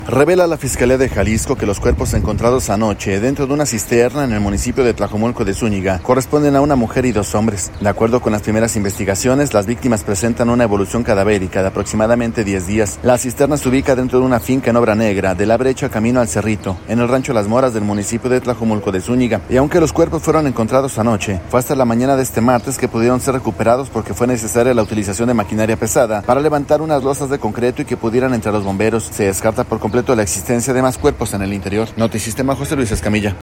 Revela la Fiscalía de Jalisco que los cuerpos encontrados anoche dentro de una cisterna en el municipio de Tlajomulco de Zúñiga corresponden a una mujer y 2 hombres. De acuerdo con las primeras investigaciones, las víctimas presentan una evolución cadavérica de aproximadamente 10 días. La cisterna se ubica dentro de una finca en Obra Negra, de la brecha camino al Cerrito, en el rancho Las Moras del municipio de Tlajomulco de Zúñiga. Y aunque los cuerpos fueron encontrados anoche, fue hasta la mañana de este martes que pudieron ser recuperados porque fue necesaria la utilización de maquinaria pesada para levantar unas losas de concreto y que pudieran entrar los bomberos. Se descarta por completo la existencia de más cuerpos en el interior. Notisistema, José Luis Escamilla.